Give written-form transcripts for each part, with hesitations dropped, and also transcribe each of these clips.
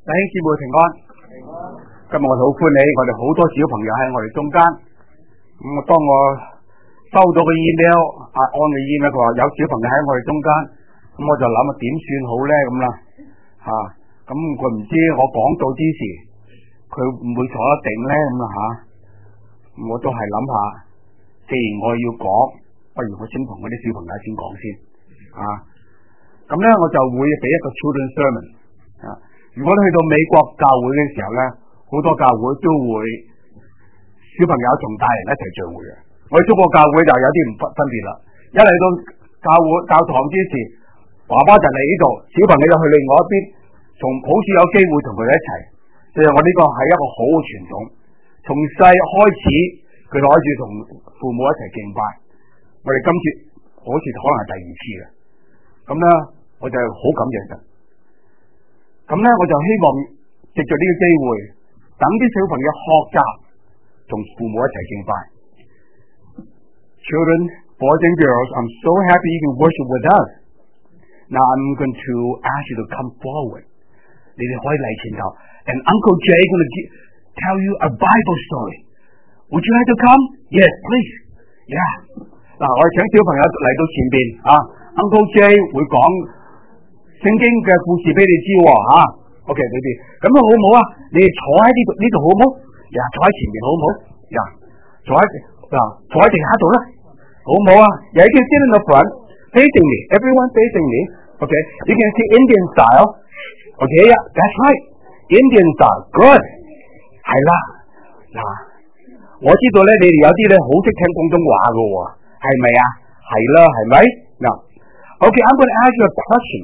弟兄姊妹平安。今日我哋好歡喜，我哋好多小朋友喺我哋中間。當我收到個 email， 按個 email 佢話有小朋友喺我哋中間，我就諗點算好咧咁啦。咁佢唔知我講到之時，佢唔會坐得定咧咁啦我都係諗下，既然我要講，不如我先同嗰啲小朋友先講先。咁咧我就會俾一個 children sermon。如果你去到美國教會嘅時候咧，好多教會都會小朋友同大人一齊聚會嘅。我哋中國教會就有啲唔分別啦。一嚟到教堂之時，爸爸就嚟呢度，小朋友就去另外一邊，好似有機會同佢哋一齊。所以我呢個係一個好嘅傳統。從細開始，佢哋開始同父母一齊敬拜。我哋今次好似可能係第二次嘅。咁咧，我就好感謝神。咁咧，我就希望藉着呢個機會，等啲小朋友學習同父母一齊敬拜。Children, boys and girls, I'm so happy you can worship with us. Now I'm going to ask you to come forward. 你哋可以嚟前頭 And Uncle Jay is going to tell you a Bible story. Would you like to come? Yes, please. Yeah. 嗱，我哋請小朋友嚟到前邊Uncle Jay 會講聖經嘅故事俾你知OK， 你哋咁好唔好啊？你哋坐喺呢度好唔好？坐喺前面好唔好？坐喺地下度啦，好唔好啊？You can sit in the front, facing me. Everyone facing me. Okay, you can see Indian style. Okay, yeah, that's right. Indian style. Good. 係啦，我知道咧，你哋有啲咧好識聽廣東話噶喎，係咪啊？係啦，係咪？嗱，Okay, I'm going to ask you a question.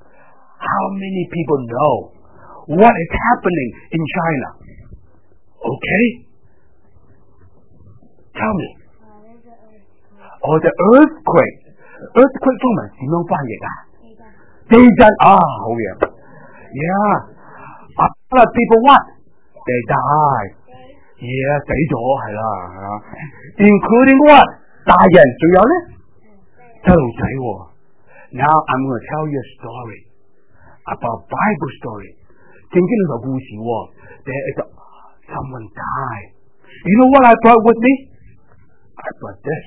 How many people know what is happening in China? Okay? Tell me. The earthquake. Earthquake 中文點樣翻譯啊？地震好嘢。Yeah. People what? They died. Yeah, 死咗係啦。Including what? 大人仲有咧？細路仔喎。Now I'm going to tell you a story.About Bible story. 聖經裏頭故事There is someone died. You know what I brought with me? I brought this.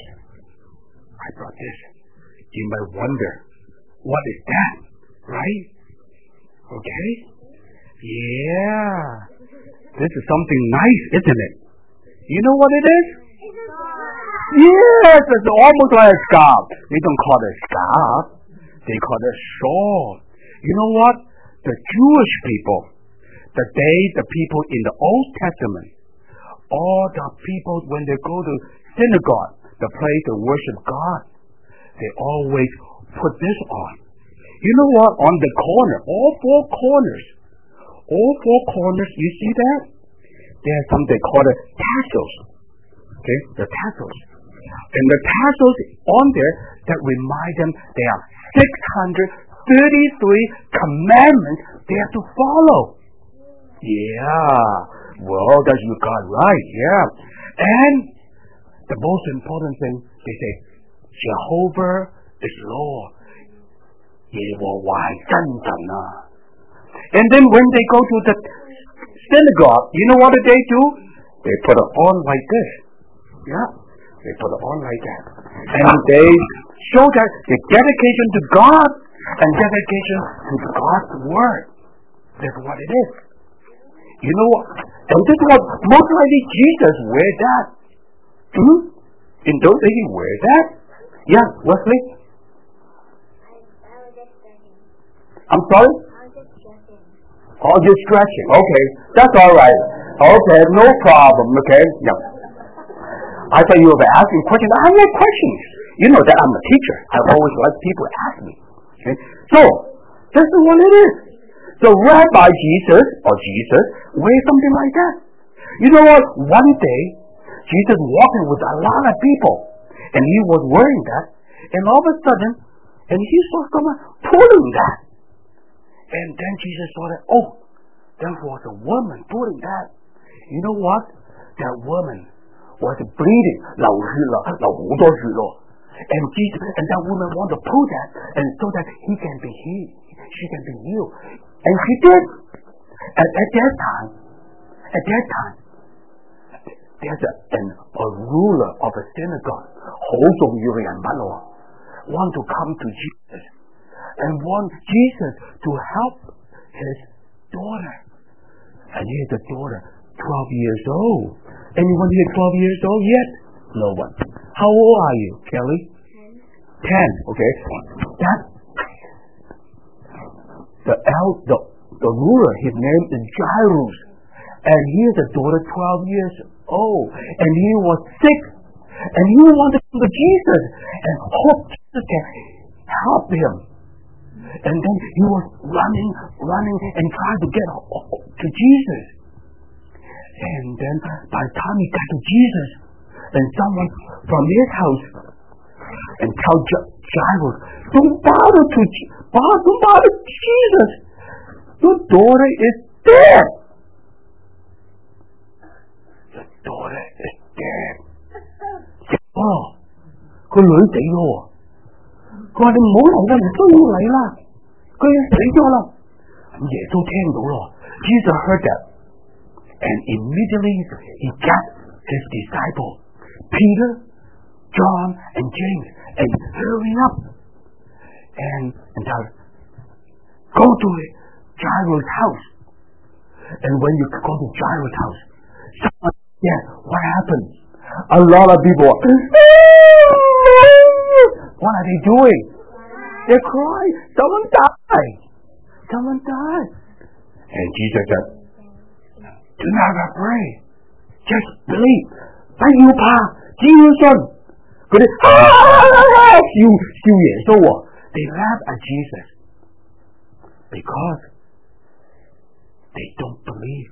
You might wonder, what is that? Right? Okay? Yeah. This is something nice, isn't it? You know what it is? Yes, it's almost like a scarf. They don't call it a scarf. They call it a shawl.You know what? The Jewish people, the people in the Old Testament, all the people when they go to synagogue, the place to worship God, they always put this on. You know what? On the corner, all four corners, you see that? There's something called tassels. Okay, the tassels. And the tassels on there that remind them they are 633 commandments they have to follow. Yeah. Well, that's you got right. Yeah. And the most important thing, they say, Jehovah is Lord. 耶和華係真神啊。And then when they go to the synagogue, you know what they do? They put it on like this. Yeah. They put it on like that. And they show that the dedication to God.And dedication to God's word. That's what it is. You know what? And this is what most likely Jesus wears that. In those days he wears that. Yeah, Wesley? I'm sorry? Just stretching. Okay, that's all right. Okay, no problem. Okay, yeah. I thought you were asking questions. I like questions. You know that I'm a teacher. I always like people to ask me.Okay. So, this is what it is. So, Rabbi Jesus wears something like that. You know what? One day, Jesus walking with a lot of people, and he was wearing that, and all of a sudden, and he saw someone pulling that. And then Jesus saw that, there was a woman pulling that. You know what? That woman was bleeding, 流好多血咯。And Jesus, and that woman wanted to pull that, and so that she can be healed. And she did. At that time, there's a ruler of a synagogue, 好重要嘅人物喎 want to come to Jesus and want Jesus to help his daughter. And here's the daughter, 12 years old. Anyone here 12 years old yet? No one. How old are you, Kelly? 10. Okay. The ruler, his name is Jairus. And here's a daughter 12 years old. And he was sick. And he wanted to come to Jesus and hope Jesus can help him. And then he was running and trying to get to Jesus. And then by the time he got to Jesus, and someone from his house and tell Jairus, don't bother Jesus. Your daughter is dead. Your daughter is dead. 佢女死咗喎。佢話你唔好嚟啦，唔需要嚟啦。佢死咗啦。咁耶穌聽到咯。Jesus heard that, and immediately he got his disciples, Peter, John, and James, and hurry up and go to Jairus' house. And when you go to Jairus' house, someone, what happened? A lot of people, what are they doing? They're crying. Someone died. And Jesus said, do not be afraid. Just believe. 不要怕，只要信。佢哋笑耶穌喎。They laugh at Jesus because they don't believe.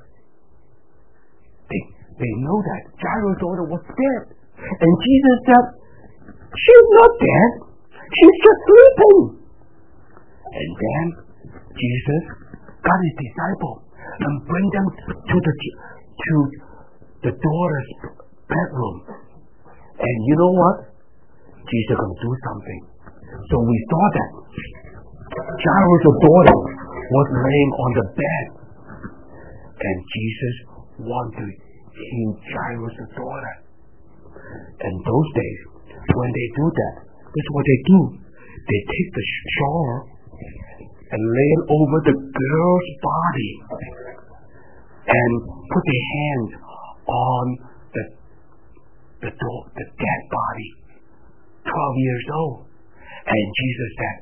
They know that Jairus' daughter was dead. And Jesus said, she's not dead. She's just sleeping. And then Jesus got his disciples and bring them to the daughter's bedroom. And you know what? Jesus going to do something. So we saw that Jairus' daughter was laying on the bed. And Jesus wanted to heal Jairus' daughter. And those days, when they do that, that's what they do. They take the shawl and lay it over the girl's body and put their hands on the dead body, 12 years old. And Jesus said,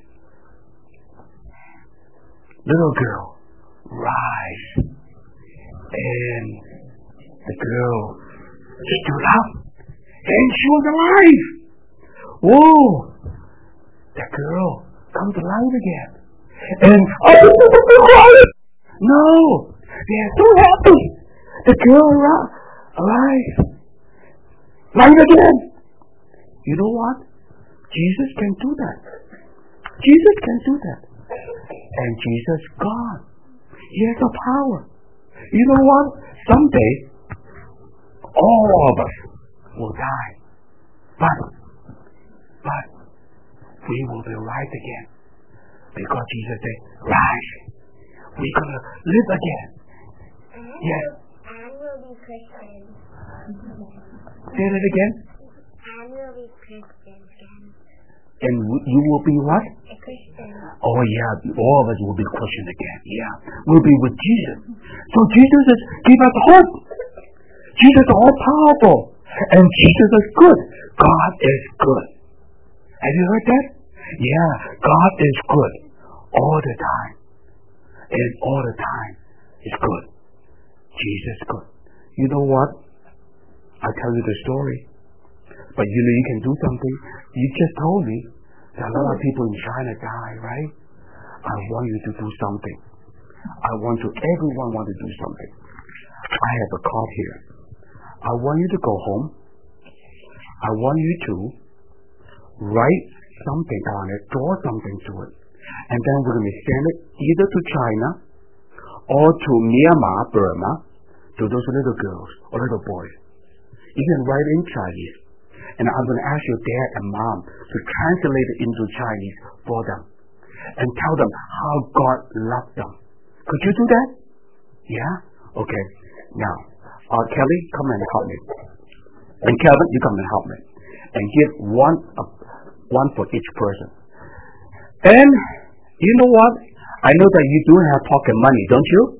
little girl, rise. And the girl stood up, and she was alive. Whoa! The girl comes to life again. And no, they are so happy. The girl alive, life again. You know what? Jesus can do that. Jesus can do that. And Jesus, God, He has the power. You know what? Someday, all of us will die. But we will be rise again. Because Jesus said, rise. We're going to live again. Yes. And we'll be Christians. Say that again. And we'll be Christians again. And you will be what? A Christian. Oh yeah, all of us will be Christians again. Yeah. We'll be with Jesus. So Jesus is give us hope. Jesus is all powerful. And Jesus is good. God is good. Have you heard that? Yeah, God is good. All the time. And all the time is good. Jesus is good. You know what? I'll tell you the story. But you know you can do something. You just told me that a lot of people in China die, right? I want you to do something. Everyone want to do something. I have a card here. I want you to go home. I want you to write something on it, draw something to it. And then we're going to send it either to China or to Myanmar, Burma, to those little girls or little boys. You can write in Chinese. And I'm going to ask your dad and mom to translate it into Chinese for them. And tell them how God loved them. Could you do that? Yeah? Okay. Now, Kelly, come and help me. And Kevin, you come and help me. And give one for each person. And you know what? I know that you do have pocket money, don't you?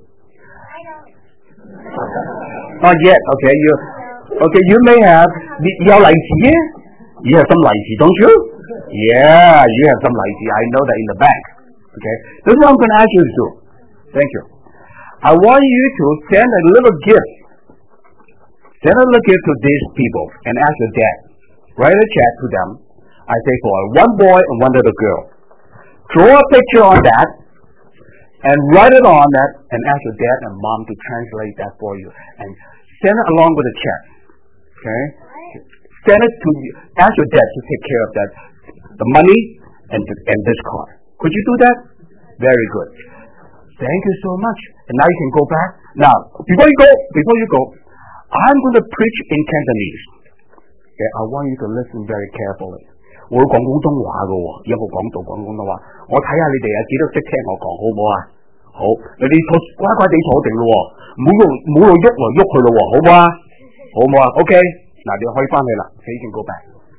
Not yet. Okay. You may have. 有利是嘅. You have some 利是, don't you? Yeah, you have some 利是. I know that in the bank. Okay. This is what I'm going to ask you to do. Thank you. I want you to send a little gift. Send a little gift to these people and ask your dad. Write a check to them. I say for one boy and one little girl. Draw a picture on that and write it on that and ask your dad and mom to translate that for you and send it along with a check. Okay? Send it to you. Ask your dad to take care of that, the money and this card. Could you do that? Very good. Thank you so much. And now you can go back. Now, before you go, I'm going to preach in Cantonese. Okay, I want you to listen very carefully. 我會講廣東話㗎喎，有冇講到廣東話？我睇下你哋幾多識聽我講，好唔好啊？好，你哋乖乖地坐定咯喎，唔好喐來喐去咯喎，好唔好啊？好唔好啊 ？OK， 嗱你可以翻去啦，你已經告白。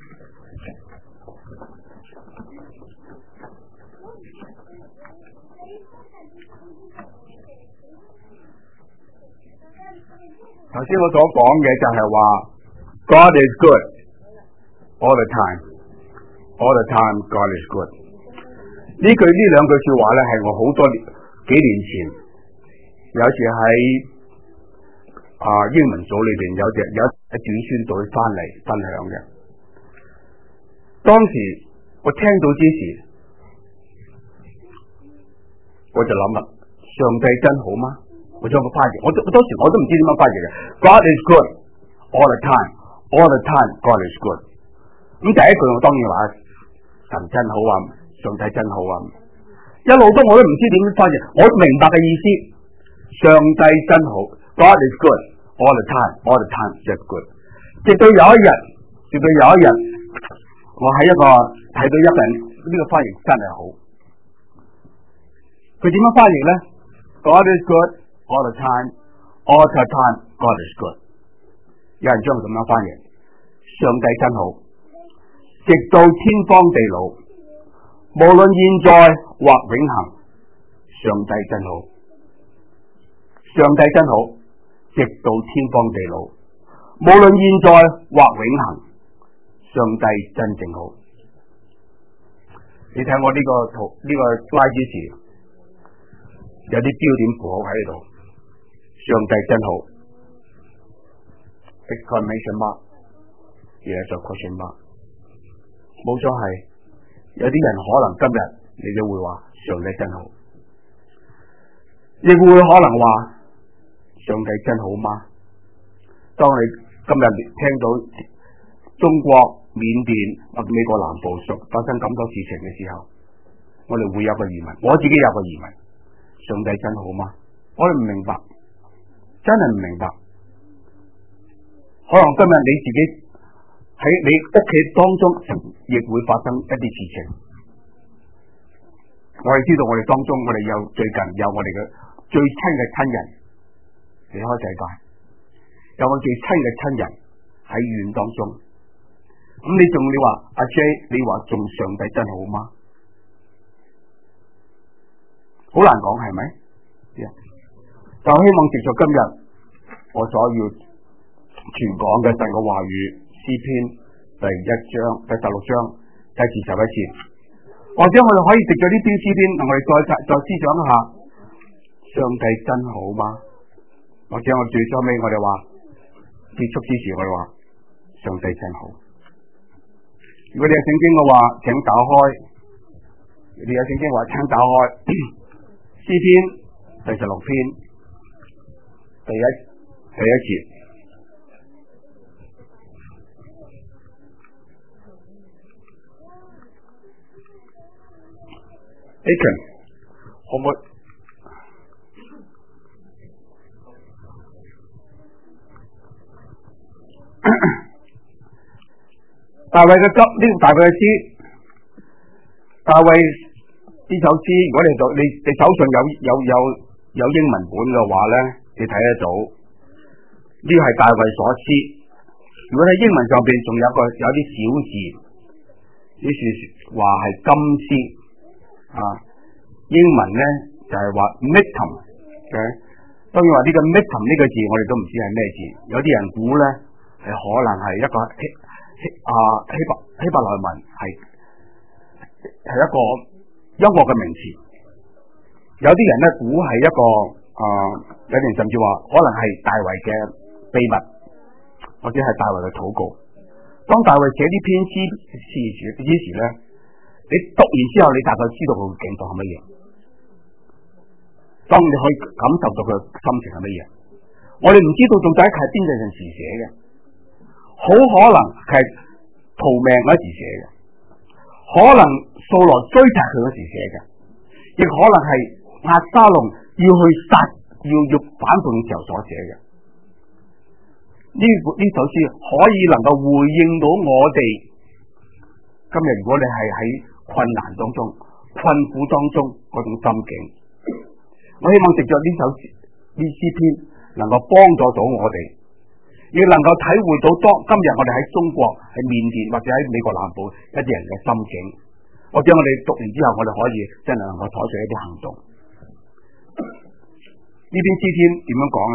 頭先我所講嘅就係話 God is good all the time。All the time, God is good. 呢兩句說話咧，係我好多幾年前有一次喺英文組裏邊有一短宣隊翻嚟分享嘅。當時我聽到之時，我就諗啦，上帝真好嗎？我將佢翻譯，我當時我都唔知點樣翻譯嘅。God is good all the time, all the time, God is good。咁第一句我當然話。神真好啊，上帝真好啊！一路都我都唔知點翻譯，我明白嘅意思，上帝真好 ，God is good all the time, just good。直到有一日，我喺睇到一個人呢個翻譯真係好。佢點樣翻譯咧 ？God is good all the time, God is good。有人將佢咁樣翻譯，上帝真好。直到天荒地老，無論現在或永恆，上帝真好，上帝真好，直到天荒地老，無論現在或永恆，上帝真正好。你睇我呢個圖呢個 slide 之前，有啲標點符號喺度，上帝真好 ！exclamation mark， yes a question mark。冇錯係，有啲人可能今日你都會話上帝真好，亦會可能話上帝真好嗎？當你今日聽到中國、緬甸或者美國南部發生咁多事情嘅時候，我哋會有個疑問，我自己有個疑問：上帝真好嗎？我哋唔明白，真係唔明白。可能今日你自己喺你屋企當中亦會發生一啲事情。我哋知道我哋當中，我哋最近有我哋嘅最親嘅親人離開世界，有我最親嘅親人喺醫院當中。咁你話阿 J， 你話仲上帝真好嗎？好難講係咪？就希望藉著今日我所要傳講嘅神嘅話語。詩篇第16章第41節，或者我哋可以藉咗呢篇詩篇，我哋再思想一下，上帝真好嗎？或者我最初尾我哋話結束之時，我哋話上帝真好。如果你有聖經嘅話，請打開；你有聖經嘅話，請打開詩篇第16篇第一節。Aiken， 可唔可以？大衛嘅歌，呢個大衛嘅詩，大衛呢首詩，如果你手上有有英文本嘅話咧，你睇得到呢個係大衛所詩。如果喺英文上邊仲有啲小字，呢處話係金詩啊。英文咧就係話 Miktam 嘅。當然話呢個 Miktam 呢個字我哋都唔知係咩字，有啲人估咧係可能係一個希伯來文，係一個音樂嘅名詞。有啲人咧估係一個有啲人甚至話可能係大衛嘅秘密，或者係大衛嘅禱告。當大衛寫呢篇詩之時咧，你讀完之後你大概知道佢嘅境況係乜嘢。當你可以感受到佢嘅心情係乜嘢，我哋唔知道到底係邊個陣時寫嘅，好可能係逃命嗰時寫嘅，可能掃羅追殺佢嗰時寫嘅，亦可能係押沙龍要去殺要反叛嘅時候所寫嘅。呢首詩可以能夠回應到我哋今日，如果你係喺困難當中、困苦當中嗰種心境。我希望藉着呢詩篇能夠幫助到我哋，亦能夠體會到今日我哋喺中國、喺緬甸或者喺美國南部一啲人嘅心境，或者我哋讀完之後我哋可以真係能夠採取一啲行動。呢篇詩篇點樣講啊？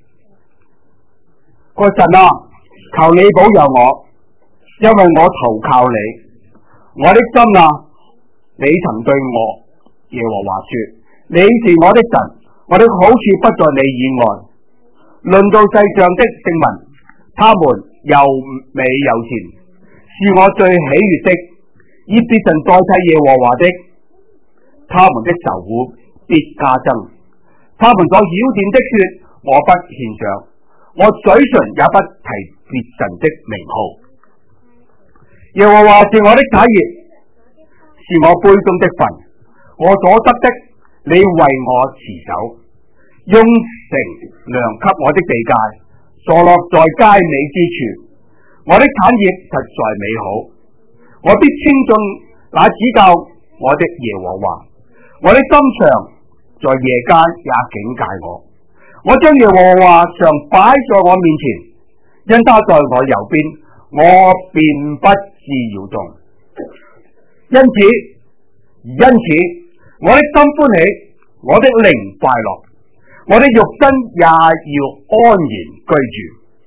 個神啊，求你保佑我，因為我投靠你。我的心啊，你曾對我耶和華說，你是我的神，我的好處不在你以外。論到世上的聖民，他們又美又善，是我最喜悅的。以別神代替耶和華的，他們的仇惡必加增。他們所澆奠的血，我不獻上，我嘴唇也不提別神的名號。耶和華是我的產業，是我杯中的分，我所得的，你為我持守，用繩量給我的地界，坐落在佳美之處。我的產業實在美好，我必稱頌那指教我的耶和華。我的心腸在夜間也警戒我，我將耶和華常擺在我面前，因他在我右邊，我便不致搖動。因此，我的心歡喜，我的靈快樂，我的肉身也要安然居住，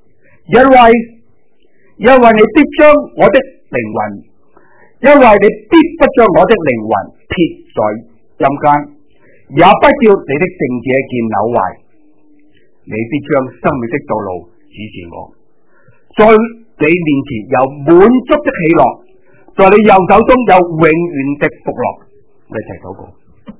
因為你必將我的靈魂，因為你必不將我的靈魂撇在陰間，也不叫你的聖者見朽壞。你必將生命的道路指示我，在你面前有滿足的喜樂，在你右手中有永遠的福樂。我哋一齊禱告。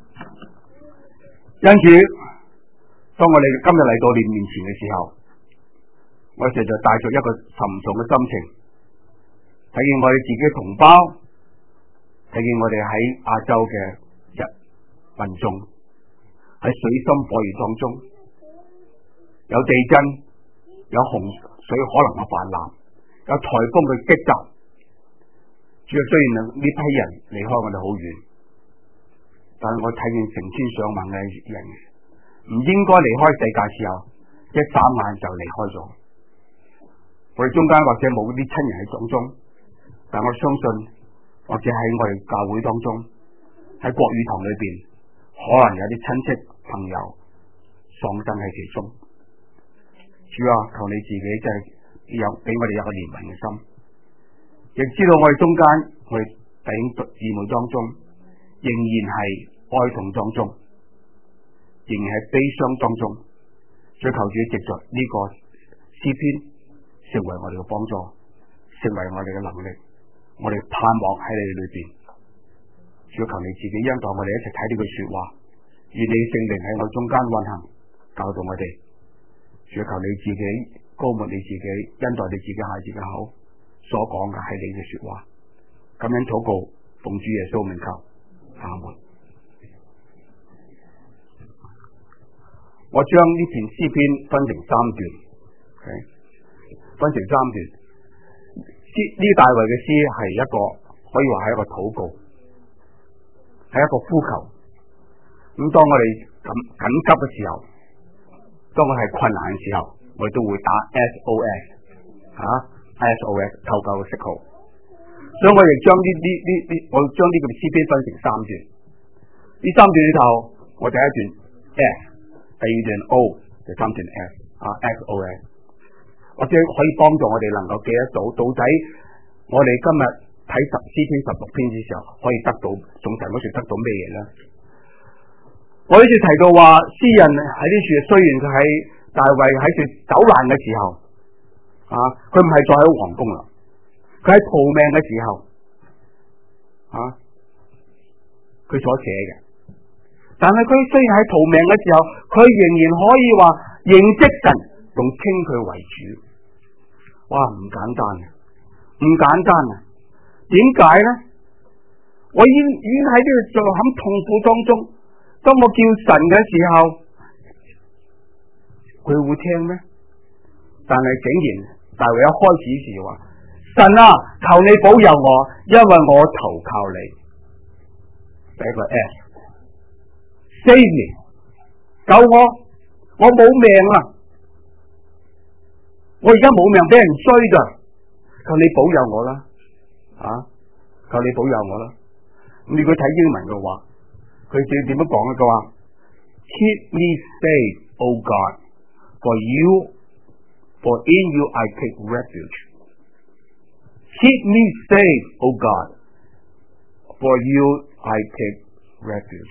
因此，當我哋今日嚟到你面前嘅時候，我實在帶着一個沉重嘅心情，睇見我哋自己嘅同胞，睇見我哋喺亞洲嘅民眾喺水深火熱當中，有地震，有洪水可能嘅泛濫，有颱風嘅擊襲。主要雖然呢批人離開我哋好遠，但係我睇見成千上萬嘅人唔應該離開世界時候，一眨眼就離開咗。我哋中間或者冇啲親人喺當中，但我相信，或者喺我哋教會當中，喺國語堂裏邊，可能有啲親戚朋友喪生喺其中。主啊，求你自己真係有俾我哋有個憐憫嘅心，亦知道我哋中間我哋弟兄姊妹當中仍然係哀痛當中，仍然係悲傷當中。所以求主藉着呢個詩篇成為我哋嘅幫助，成為我哋嘅能力，我哋盼望喺你裏邊。主要求你自己恩待我哋一齊睇呢句說話，願你聖靈喺我中間運行，教導我哋。主要求你自己高抹你自己，恩待你自己孩子嘅口所講嘅係你嘅說話。咁樣禱告，奉主耶穌名求，阿門。我將呢篇詩篇分成三段，分成三段。呢大衛嘅詩係一個可以話係一個禱告，係一個呼求。 咁當我哋緊急嘅時候，當我係困難嘅時候，我哋都會打 SOS ，SOS 求救嘅信號。所以我哋將我將呢個詩篇分成3段。呢3段裏頭，我第一段 S， 第二段 O， 第3段 S，SOS。或者可以幫助我哋能夠記得到底我哋今日睇詩篇16篇嘅時候，可以得到從神嗰處得到咩嘢咧？我呢次提到話，詩人喺呢處雖然佢喺大衛喺處走難嘅時候，佢唔係再喺皇宮啦，佢喺逃命嘅時候，佢所寫嘅。但係佢雖然喺逃命嘅時候，佢仍然可以話認識神，仲稱佢為主。哇，唔簡單啊！唔簡單啊！點解咧？我已經喺呢度就喺痛苦當中，當我叫神嘅時候，佢會聽咩？但係竟然大衛一開始時話：神啊，求你保佑我，因為我投靠你。第一個 S，Save me， 救我，我冇命啦！我而家冇命俾人追噶，求你保佑我啦，求你保佑我啦。咁如果睇英文嘅話，佢點樣講咧？佢話 Keep me safe, O God, for in you I take refuge. Keep me safe, O God, for you I take refuge.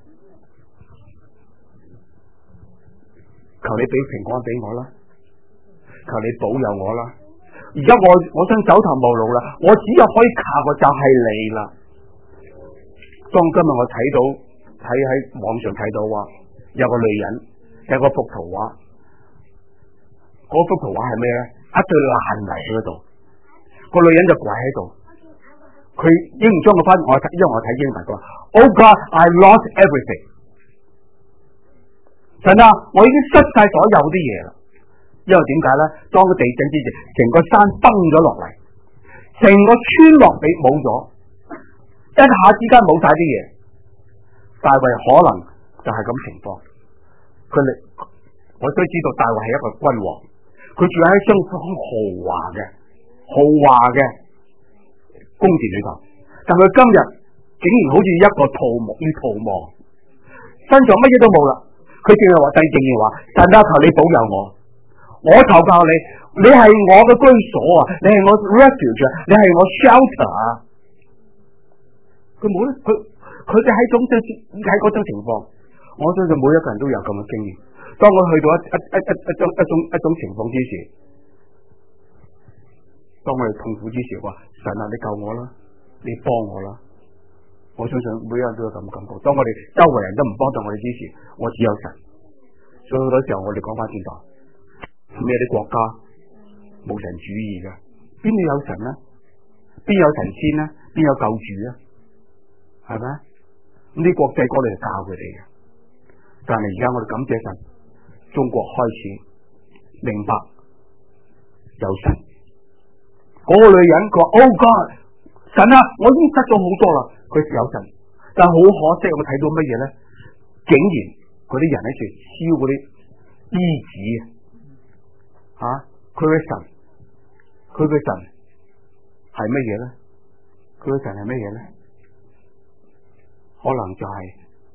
求你俾平安俾我啦。求你保佑我啦！而家我想走投無路啦，我只有可以靠嘅就係你啦。當今日我睇喺網上睇到話，有個女人有個幅圖畫，嗰幅圖畫係咩咧？一對爛泥喺嗰度，個女人就跪喺度，佢英文將佢翻，因為我睇英文佢話 Oh God, I lost everything。神啊，我已經失晒所有啲嘢啦。因為點解咧？當個地震之前，成個山崩咗落嚟，成個村落俾冇咗，一下之間冇晒啲嘢。大衛可能就係咁情況。我都知道大衛係一個君王，佢住喺相當豪華嘅宮殿裏頭，但佢今日竟然好似一個逃亡，身上乜嘢都冇啦。佢淨係話，但仍然話：神啊，求你保佑我投靠你，你係我嘅居所啊，你係我 refuge 啊，你係我 shelter 啊。佢冇咧，佢哋喺嗰種情況，我相信每一個人都有咁嘅經驗。當我去到一種情況之時，當我哋痛苦之時，話神啊，你救我啦，你幫我啦。我相信每一個人都有咁嘅感覺。當我哋周圍人都唔幫助我哋之時，我只有神。所以好多時候我哋講翻轉頭。咩啲國家冇神主義嘅，邊度有神呢？邊有神仙呢？邊有救主啊？係咪？咁啲國際過嚟教佢哋嘅，但係而家我哋感謝神，中國開始明白有神。嗰個女人佢話 Oh God， 神啊，我已經得咗好多啦，佢有神，但係好可惜，我睇到乜嘢咧？竟然嗰啲人喺度燒嗰啲衣紙。佢嘅神係乜嘢咧？佢嘅神係乜嘢咧？可能就係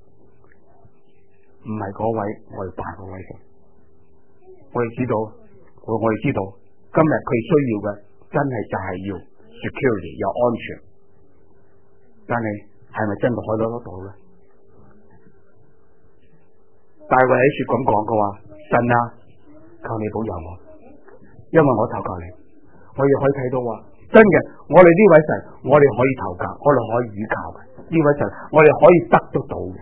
唔係嗰位我哋拜嗰位神。我哋知道，今日佢需要嘅真係就係要 security 有安全，但係咪真係可以攞得到咧？大衛喺書咁講嘅話，神啊，求你保佑我。因為我投靠你，我亦可以睇到話，真嘅，我哋呢位神，我哋可以投靠，我哋可以倚靠嘅呢位神，我哋可以得得到嘅。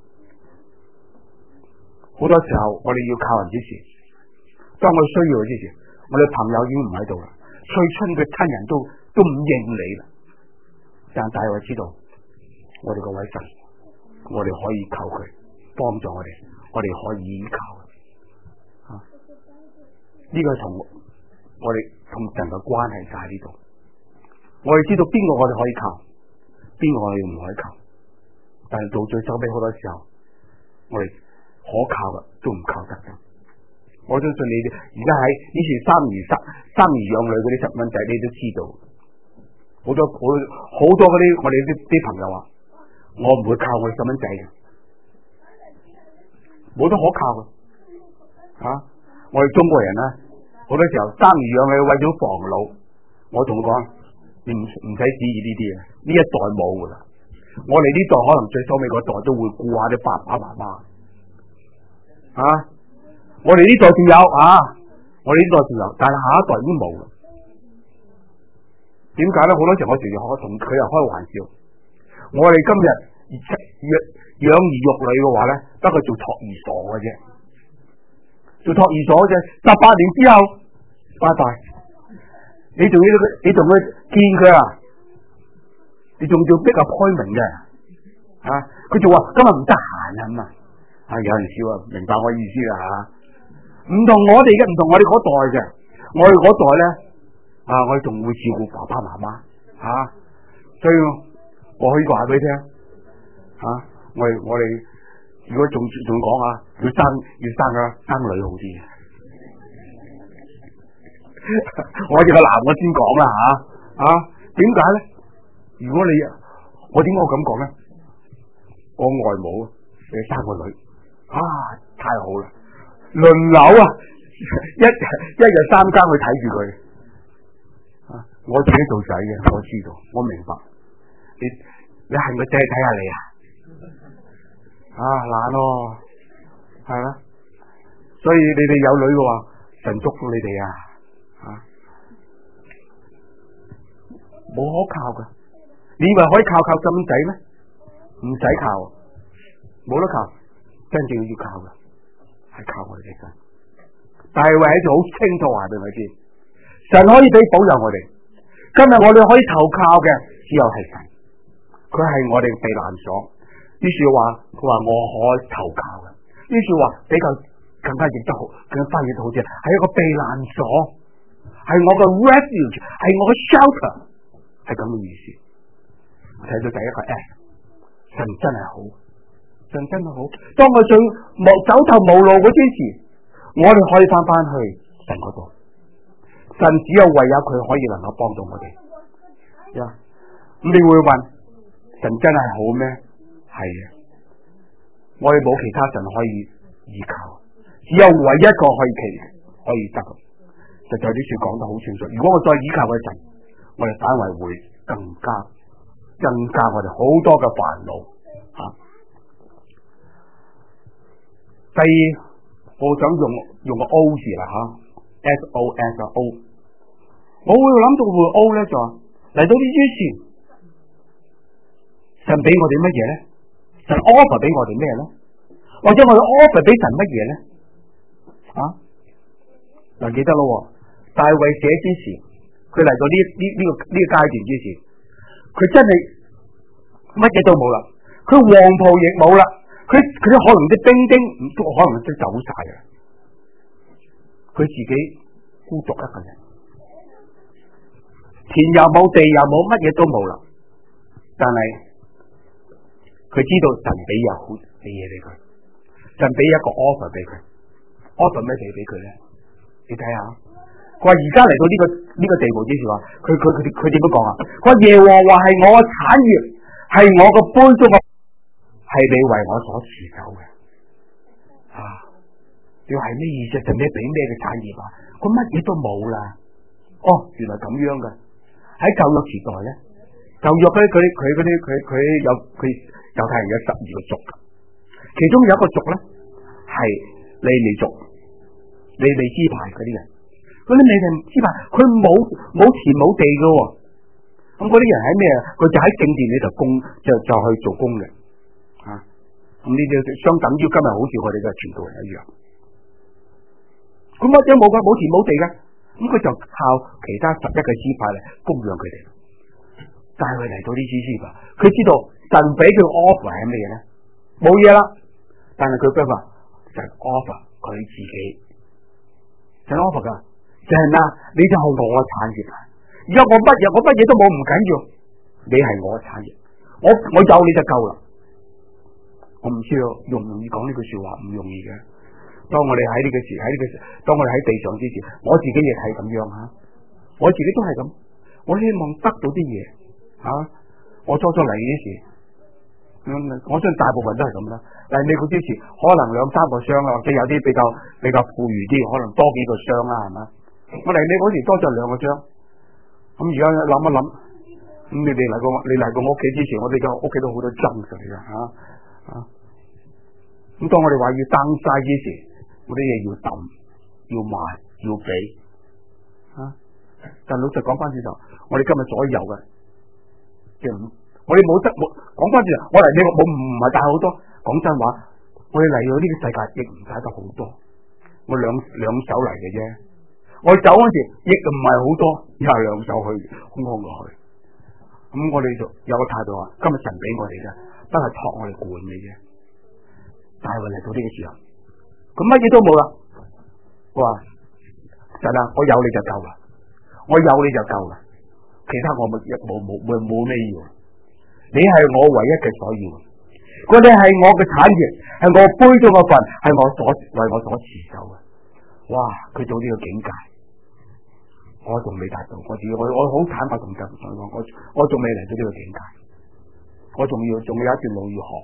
好多時候，我哋要靠人之時，當我需要之時，我哋朋友已經唔喺度啦，最親嘅親人都唔認你啦。但大衛知道，我哋個位神，我哋可以靠佢幫助我哋，我哋可以倚靠。呢個同我哋同神嘅關係就喺呢度。我哋知道邊個我哋可以靠，邊個我哋唔可以靠。但係到最收尾好多時候， 我哋可靠嘅都唔靠得嘅。我相信你哋而家喺以前生兒養女嗰啲細蚊仔，你都知道好多嗰啲我哋啲朋友話，我唔會靠我細蚊仔嘅，冇得可靠嘅。我哋中國人咧，好多時候生兒養女為咗防老，我同佢講，你唔使指意呢啲嘅，呢一代冇噶啦。我哋呢代可能最收尾嗰代都會顧下啲爸爸媽媽，我哋呢代仲有我哋呢代仲有，但係下一代已經冇啦。點解咧？好多時候我成日同佢又開玩笑，我哋今日養兒育女嘅話咧，得佢做托兒所嘅啫，做托兒所啫。18年之後，拜拜。你仲去見佢啊？你仲要逼個開明嘅佢就話今日唔得閒啊嘛。有人笑明白我意思啦唔同我哋嗰代嘅，我哋嗰代咧我哋仲會照顧爸爸媽媽所以我可以話俾你聽我哋如果仲講要生女好啲我哋個男我先講啦點解咧？如果我點解我咁講咧？我外母你生個女太好啦，輪流一日3更去睇住佢我自己做仔嘅，我知道，我明白。你係咪仔睇下你懶咯，係啦。所以你哋有女嘅話，神祝福你哋冇可靠噶。你以為可以靠細蚊仔咩？唔使靠，冇得靠。真正要靠嘅係靠我哋嘅神。大衛喺度好清楚話俾我知，神可以俾保佑我哋。今日我哋可以投靠嘅只有係神，佢係我哋避難所。呢句話佢話我可以投靠嘅，呢句話比較更加譯得好，更加翻譯得好啲，係一個避難所，係我嘅 refuge， 係我嘅 shelter， 係咁嘅意思。睇到第一個 S， 神真係好，神真係好。當我最走投無路嗰陣時，我哋可以翻去神嗰度。神只有唯有佢可以能夠幫到我哋。咁你會問神真係好咩？係嘅，我哋冇其他神可以依靠，只有唯一一個可以得。實在啲說講得好清楚。如果我再依靠佢神，我哋反為會更加我哋好多嘅煩惱第二，我想用個 O 字啦SOS。我會諗到會 O 咧，就嚟到呢之前，神俾我哋乜嘢咧？神 offer 俾我哋咩咧？或者我哋 offer 俾神乜嘢咧？記得咯，大衛寫之前，佢嚟到呢個階段之前，佢真係乜嘢都冇啦，佢黃袍亦冇啦，佢可能啲兵丁都可能都走晒啦，佢自己孤獨一個人，田又冇，地又冇，乜嘢都冇啦。但係佢知道神俾有好嘅嘢俾佢，神俾一個 offer 俾佢 ，offer 咩嘢俾佢咧？你睇下，佢話而家嚟到呢個地步之前話，佢點樣講啊？佢話耶和華係我嘅產業，係我嘅杯中嘅，係你為我所持守嘅。你話係咩意思？神咩俾咩嘅產業啊？佢乜嘢都冇啦。原來咁樣嘅。喺舊約時代咧，舊約咧佢猶太人有12個族，其中有一個族咧係利未族，利未支派嗰啲人，嗰啲利未支派佢冇田冇地嘅，咁嗰啲人喺咩啊？佢就喺聖殿裏頭就去做工嘅，咁呢啲相等於今日好似我哋嘅傳道人一樣，咁乜嘢冇田冇地嘅。咁佢就靠其他11個支派嚟供養佢哋，但係佢嚟到呢支支派，佢知道神俾佢 offer 係咩嘢咧？冇嘢啦，但係佢不話神 offer 佢自己，神 offer 噶，神啊，你就係我嘅產業啊！而家我乜嘢都冇唔緊要，你係我嘅產業，我有你就夠啦， 我唔知道容唔容易講呢句說話，唔容易嘅。當我哋喺呢個時，當我哋喺地上之前，我自己亦係咁樣吓，我自己都係咁，我希望得到啲嘢吓。我初嚟呢時，我相信大部分都係咁啦。嚟美國之前，可能2-3個箱啦，或者有啲比較富裕啲，可能多幾個箱啦，係嘛？我嚟美國時多咗2個箱。咁而家諗一諗，咁你嚟過我屋企之前，我哋嘅屋企都好多爭實嚟噶吓。咁當我哋話要登晒之時，嗰啲嘢要抌，要賣，要俾但老實講翻轉頭，我哋今日所有嘅，即係我哋冇得講翻轉頭，我嚟美國唔係帶好多。講真話，我哋嚟到呢個世界亦唔帶得好多，我兩手嚟嘅啫。我走嗰時亦唔係好多，又係2手去，空空落去。咁我哋就有個態度話，今日神俾我哋嘅，都係託我哋管嘅啫。但係我嚟到呢個時候，咁乜嘢都冇啦。我話神啊，我有你就夠啦，我有你就夠啦，其他我冇咩要。你係我唯一嘅所要，嗰啲係我嘅產業，係我杯中嘅份，係我為我所持守嘅。哇！佢到呢個境界，我仲未達到，我好坦白同佢講，我仲未嚟到呢個境界，我仲有一段路要學。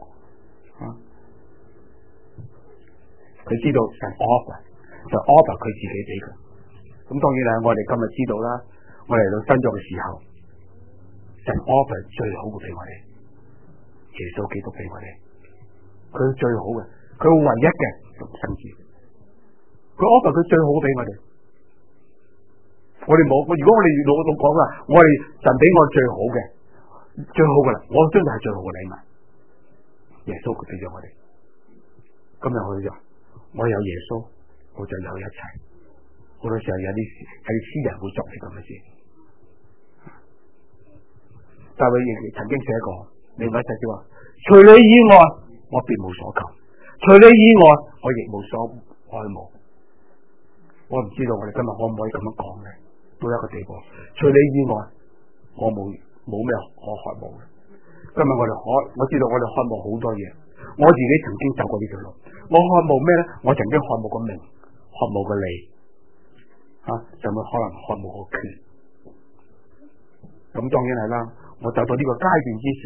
佢知道神 offer，就 offer 佢自己俾佢。咁當然啦，我哋今日知道啦，我嚟到新約嘅時候，神 offer 最好嘅俾我哋，耶穌基督俾我哋，佢最好嘅，佢唯一嘅獨生子，佢 offer 佢最好俾我哋。我哋冇，如果我哋老講啦，我哋神俾我最好嘅，最好嘅啦，我真係最好嘅禮物，耶穌佢俾咗我哋。今日我有耶穌，我就有一切。好多時候有啲詩人會作啲咁嘅事。大衛亦曾經寫過另外一首詩話：除你以外，我別無所求；除你以外，我亦無所愛慕。我唔知道我哋今日可唔可以咁樣講咧？到一個地步，除你以外，我冇咩可渴慕嘅。今日我知道我哋渴慕好多嘢。我自己曾經走過呢條路，我渴慕咩咧？我曾經渴慕個名，渴慕個利，就會可能渴慕個權。咁當然係啦，我走到呢個階段之時，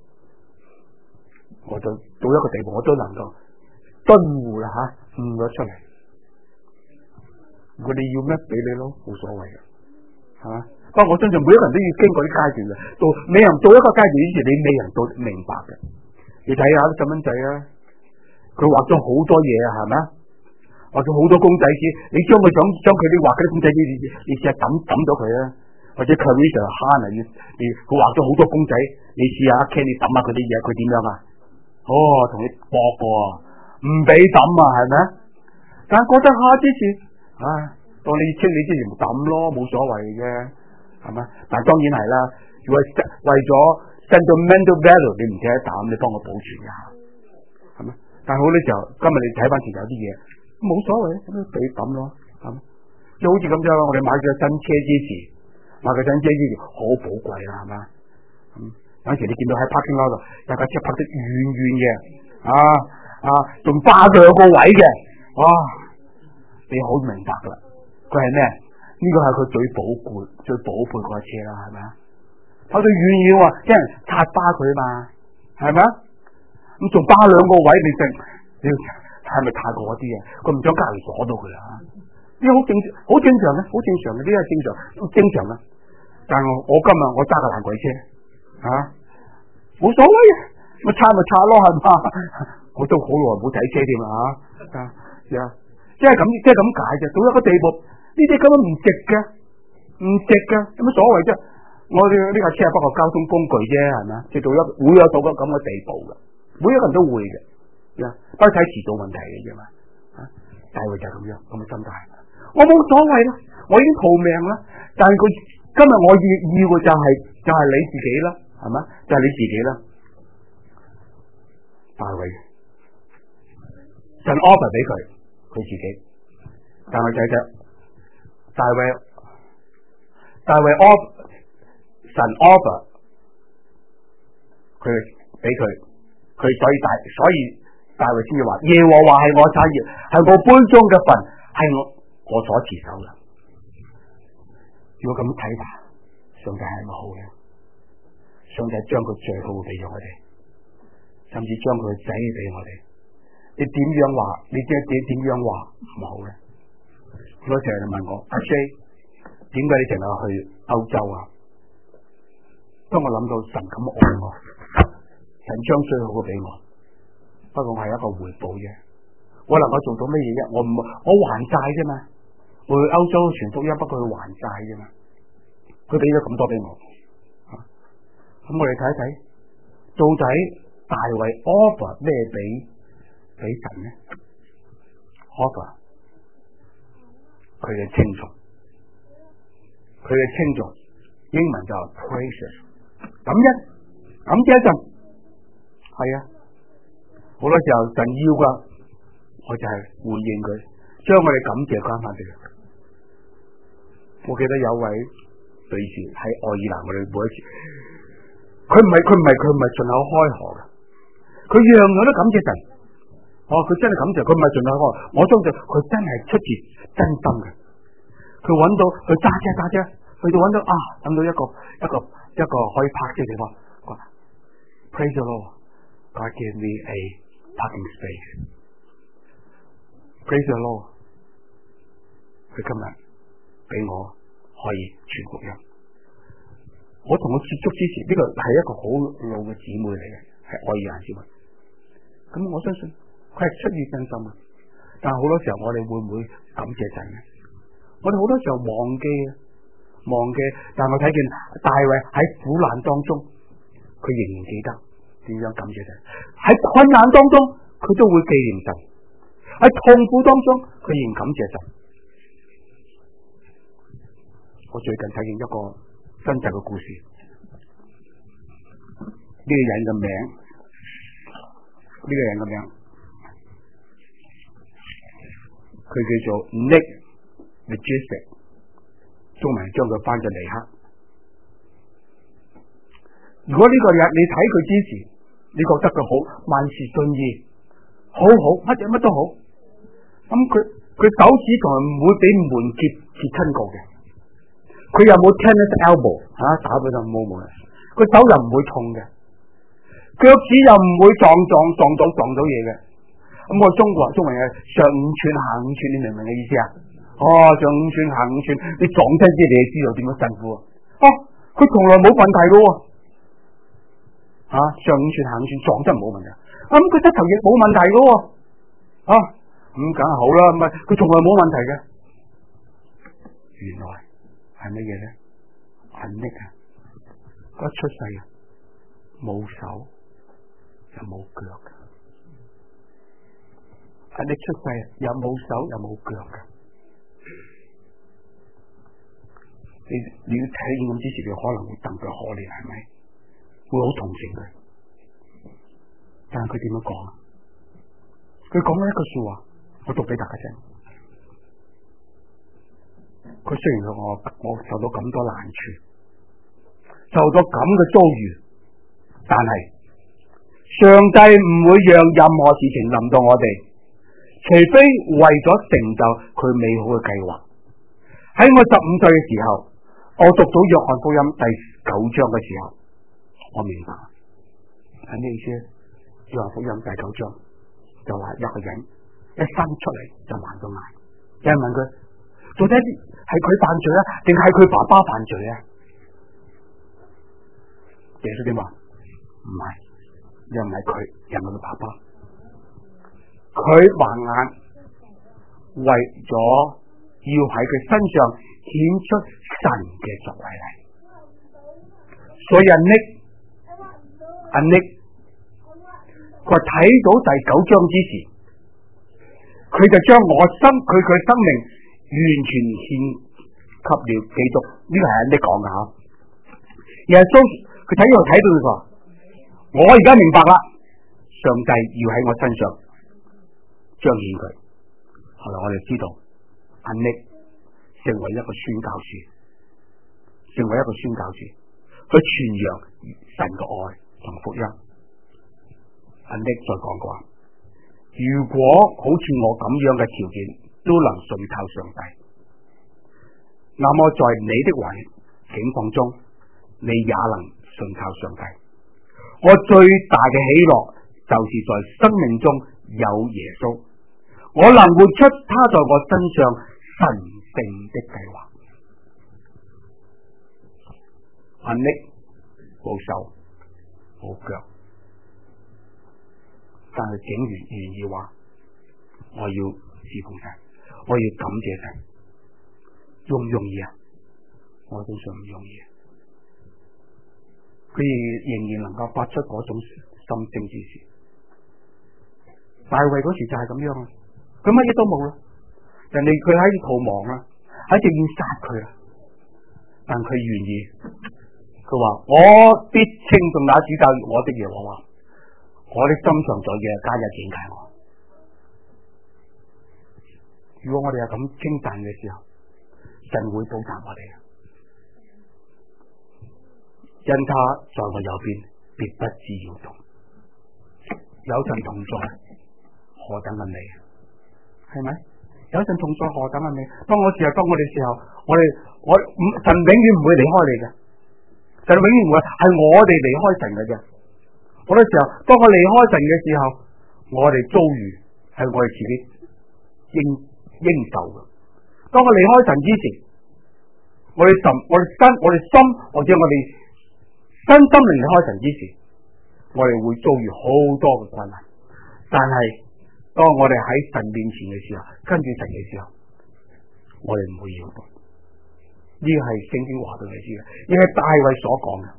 我就到一個地步，我都能夠頓悟啦悟咗出嚟。我哋要咩俾你咯，冇所謂嘅，係嘛？不過我相信每一個人都要經過啲階段嘅，未人到一個階段之前，你未人到明白嘅。你睇下啲細蚊仔啊，佢畫咗好多嘢啊，係咪？畫咗好多公仔紙，你將佢啲畫嗰啲公仔紙，你試下抌咗佢啊！或者 Clarissa Han 佢畫咗好多公仔，你試下 Ken 你抌下佢啲嘢，佢點樣啊？同你搏過，唔俾抌啊，係咪？但係覺得下之前，當你清理之前抌咯，冇所謂嘅，係咪？但係當然係啦，如果為咗sentimental value， 你唔捨得抌，你幫我保存一下，係咪？但係好多時候，今日你睇翻前有啲嘢冇所謂，咁俾抌咯，係咪？就好似咁樣，我哋買咗新車之前，好寶貴啦，係嘛？有時你見到喺 parking lot 度有架車泊得遠遠嘅，仲霸2個位嘅，哇！你好明白噶啦，佢係咩？呢個係佢最寶貝嗰架車啦，係咪啊？跑到遠遠喎，即係擦巴佢嘛，係咪啊？咁仲霸2個位，你係咪太過啲啊？佢唔想隔籬鎖到佢啊？呢好正常嘅，好正常嘅，呢係正常嘅。但係我今日我揸個爛鬼車，冇所謂嘅，咪擦咯，係嘛？我都好耐冇睇車添啦，即係咁解啫。到一個地步，呢啲根本唔值嘅，有乜所謂啫？我哋呢架車係不過交通工具啫，係咪？即係會有到咁嘅地步嘅，每一個人都會嘅，不過睇遲早問題嘅啫嘛。大衛就係咁樣咁嘅心態，我冇所謂啦，我已經逃命啦。但係佢今日我要嘅就係你自己啦，係咪？就係你自己啦。大衛神 offer 俾佢自己，但係睇大衛 offer 神 offer 佢俾佢，所以大衛先至話耶和華係我產業，係我杯中嘅份，係我所持守嘅。如果咁睇法，上帝係咪好嘅？上帝將佢最好嘅俾咗我哋，甚至將佢嘅仔俾我哋。你點樣話？你點樣話唔好咧？好多時候就問我阿 J， 點解你成日去歐洲啊？當我諗到神咁愛我，神將最好嘅俾我，不過我係一個回報啫。我能夠做到乜嘢啫？我還債啫嘛。我去歐洲傳福音，不過去還債啫嘛。佢俾咗咁多俾我，咁我哋睇一睇，到底大衛 offer 咩俾神呢 ？offer 佢嘅稱頌，佢嘅稱頌，英文就 praises， 感謝一陣，係啊，好多時候神要噶，我就係回應佢，將我哋感謝翻翻俾佢。我記得有位女士喺愛爾蘭，我哋每一次，佢唔係順口開河嘅，佢樣樣都感謝神。佢真係感謝，佢唔係順口開河，我相信佢真係出自真心嘅。佢揾到，佢揸車，去到揾到揾到一個可以泊車嘅地方。佢話 Praise the Lord, God gave me a parking space. Praise the Lord， 佢今日俾我可以傳福音。我同佢接觸之前，呢個係一個好老嘅姊妹嚟嘅，係愛爾蘭姊妹。咁我相信佢係出於真心嘅。但係好多時候我哋會唔會感謝神呢？我哋好多時候忘記。但係我睇見大衛喺苦難當中，佢仍然記得點樣感謝神。喺困難當中，佢都會紀念神。喺痛苦當中，佢仍然感謝神。我最近睇見一個真實嘅故事，呢個人嘅名，佢叫做 Nick Vujicic， 中文將佢翻咗尼克。如果呢個人你睇佢之前，你覺得佢好萬事順意，好乜都好，咁佢手指從來唔會俾門揭親過嘅。佢又冇 tennis elbow 打佢就冇嘅，佢手又唔會痛嘅，腳趾又唔會撞到嘢嘅。咁我中文嘅上5寸下5寸，你明唔明嘅意思啊？上5寸下5寸，你撞親啲你就知道點樣辛苦啊！佢從來冇問題嘅喎，上5寸下5寸撞真係冇問題。咁佢膝頭亦冇問題嘅喎，咁梗係好啦，唔係佢從來冇問題嘅。原來係乜嘢咧？係叻啊！佢一出世冇手又冇腳嘅，係叻出世又冇手又冇腳嘅。你要睇見咁之前，你可能會戥佢可憐，係咪？會好同情佢。但係佢點樣講啊？佢講咗一句說話，我讀俾大家聽。佢雖然我受到咁多難處，受到咁嘅遭遇，但係上帝唔會讓任何事情臨到我哋，除非為咗成就佢美好嘅計劃。喺我15歲嘅時候，我讀到約翰福音第9章嘅時候，我明白係咩意思？約翰福音第9章就話一個人一生出嚟就患咗癌，有人問佢到底係佢犯罪啊，定係佢爸爸犯罪啊？耶穌點話？唔係，又唔係佢，又唔係佢爸爸。佢盲眼，為咗要喺佢身上顯出神嘅作為嚟。所以阿 Nick， 佢睇到第9章之前，佢就將佢嘅生命完全獻給了基督。呢個係阿 Nick 講嘅吓。耶穌佢睇到佢話：我而家明白啦，上帝要喺我身上彰顯佢。後來我哋知道阿 Nick 成為一個宣教士，佢傳揚神嘅愛同福音。阿 Nick 再講過， 如果好似我咁樣嘅條件都能信靠上帝，那麼在你的境況中，你也能信靠上帝。我最大嘅喜樂就是在生命中有耶穌，我能活出他在我身上神聖的計劃。眼力冇手冇腳，但係竟然願意話我要侍奉神，我要感謝神，容唔容易啊？我都想唔容易。佢仍然能夠發出嗰種心聲之事。大衛嗰時就係咁樣啊，佢乜嘢都冇啦，人哋佢喺度逃亡啦，喺度要殺佢啦，但佢願意，佢話我必稱頌那指教我的耶和華，我的心腸在嘅加日警戒我。如果我哋係咁稱讚嘅時候，神會報答我哋，因他在我右邊，必不致搖動。有神同在，何等嘅美，係咪？有神同在，何等嘅美。當我哋時候，神永遠唔會離開你嘅，神永遠唔會係我哋離開神嘅啫。好多時候，當我離開神嘅時候，我哋遭遇係我哋自己應受嘅。當我離開神之前，我哋心或者我哋身心靈離開神之前，我哋會遭遇好多嘅困難。但係當我哋喺神面前嘅時候，跟住神嘅時候，我哋唔會搖動。呢個係聖經話俾你知嘅，亦係大衛所講嘅。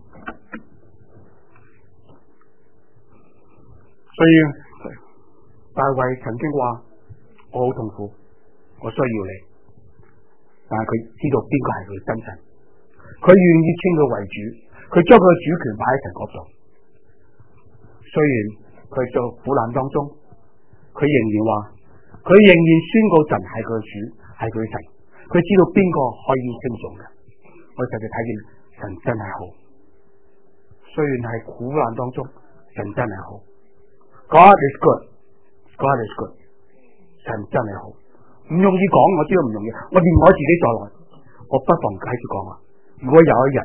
所以大衛曾經話：我好痛苦，我需要你。但係佢知道邊個係佢真神，佢願意稱佢為主，佢將佢嘅主權擺喺神嗰度。雖然佢做苦難當中，佢仍然話，佢仍然宣告神係佢嘅主，係佢嘅神。佢知道邊個可以稱頌嘅。我實際睇見神真係好，雖然係苦難當中，神真係好。God is good, God is good， 神真係好。唔容易講，我知道唔容易。我連我自己在內，我不妨繼續講啊。如果有一日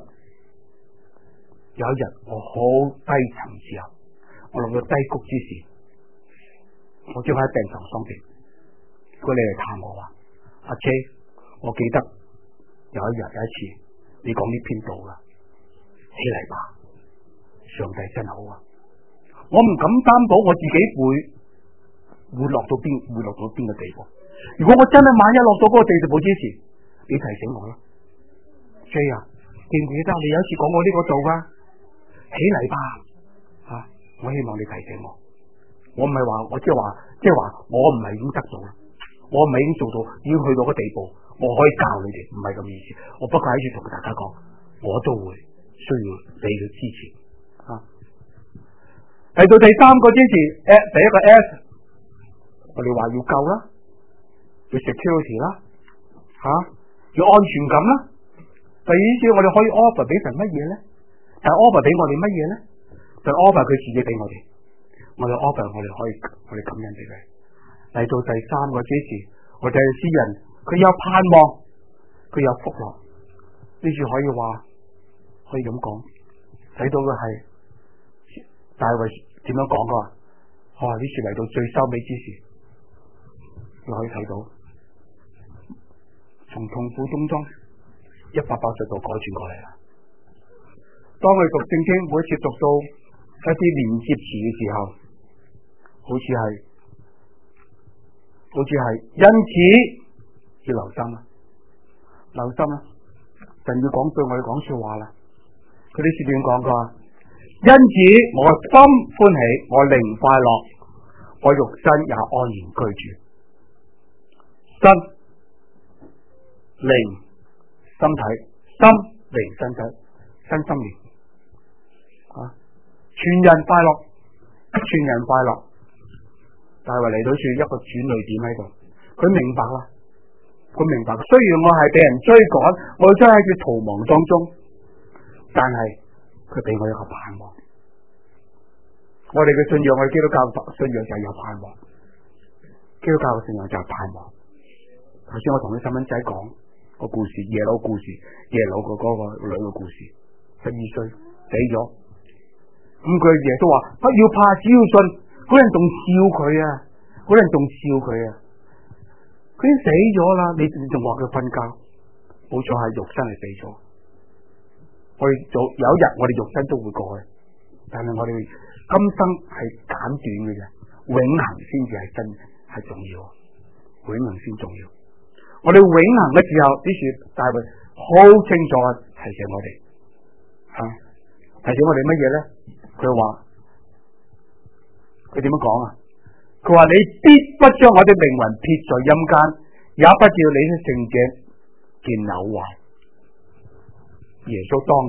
我好低層時候，我落到低谷之時，我將喺病床上邊，如果你嚟探我話，阿 J， 我記得有一次你講呢篇道啦，起嚟吧，上帝真好啊！我唔敢擔保我自己會落到邊個地步。如果我真係萬一落到嗰個地步之時，你提醒我啦 ，J 啊，記唔記得你有一次講過呢個道噶？起嚟吧，我希望你提醒我。我唔係話我即係話我唔係已經得到啦，我唔係已經做到，已經去到個地步，我可以教你哋，唔係咁意思。我不過喺度同大家講，我都會需要你嘅支持。嚟到第三個支持，第一個 S， 我哋話要救啦，要 security 啦，要安全感啦。第二次我哋可以 offer 俾神乜嘢咧？但係 offer 俾我哋乜嘢咧？就 offer 佢自己俾我哋，我哋 offer 我哋感恩俾佢。嚟到第三個支持，我哋係詩人，佢有盼望，佢有福樂。呢處可以咁講，睇到嘅係大衛點樣講噶？呢處嚟到最收尾之時，你可以睇到從痛苦中180度改轉過嚟啦。當我哋讀聖經，每次讀到一啲連接詞嘅時候，好似係因此要留心啦，神要講對我哋講說話啦。佢啲書點講噶？因此我心歡喜，我靈快樂，我肉身也安然居住。身靈身體，心靈身體，身心靈全人快樂，全人快樂。大衛嚟到處一個轉捩點喺度，佢明白啦，雖然我係被人追趕，我真係喺逃亡當中，但係佢俾我一個盼望。我哋嘅信仰，我哋基督教信仰就係有盼望。 基督教嘅信仰就係盼望。頭先我同啲細蚊仔講個故事，耶魯故事，耶魯個女嘅故事，12歲死咗。咁佢耶穌話：不要怕，只要信。嗰人仲笑佢啊！嗰人仲笑佢啊！佢已經死咗啦，你仲話佢瞓覺？冇錯，係肉身係死咗。我哋有一日我哋肉身都會過去，但係我哋今生係簡短嘅啫，永恆先至係真係重要，永恆先重要。我哋永恆嘅時候，呢處大衛好清楚提醒我哋，提醒我哋乜嘢咧？佢話佢點樣講啊？佢話你必不將我的靈魂撇在陰間，也不叫你的聖者見朽壞。耶穌當年